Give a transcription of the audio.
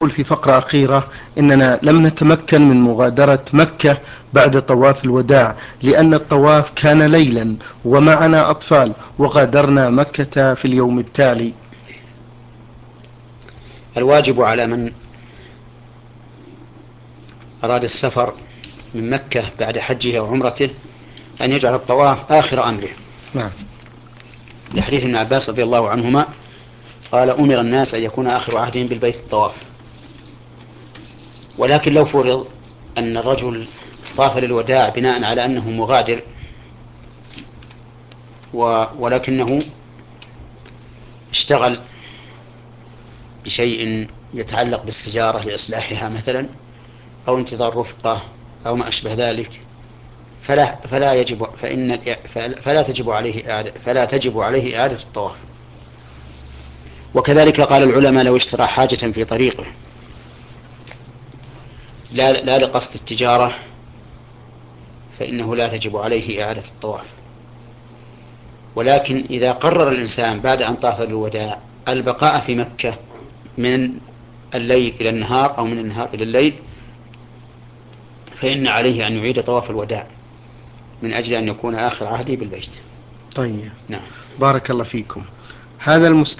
في فقرة أخيرة إننا لم نتمكن من مغادرة مكة بعد طواف الوداع، لأن الطواف كان ليلا ومعنا أطفال، وغادرنا مكة في اليوم التالي. الواجب على من أراد السفر من مكة بعد حجه وعمرته أن يجعل الطواف آخر أمره، نعم. لحديث ابن عباس رضي الله عنهما قال: أمر الناس أن يكون آخر عهدهم بالبيت الطواف. ولكن لو فرض أن الرجل طاف للوداع بناء على أنه مغادر، ولكنه اشتغل بشيء يتعلق بالسجارة لإصلاحها مثلا، أو انتظار رفقة أو ما أشبه ذلك، فلا تجب عليه إعادة الطواف. وكذلك قال العلماء: لو اشترى حاجة في طريقه لا لقصد التجارة فإنه لا تجب عليه إعادة الطواف. ولكن إذا قرر الإنسان بعد أن طاف الوداع البقاء في مكة من الليل إلى النهار أو من النهار إلى الليل، فإن عليه أن يعيد طواف الوداع من أجل أن يكون آخر عهده بالبيت. طيب، نعم. بارك الله فيكم. هذا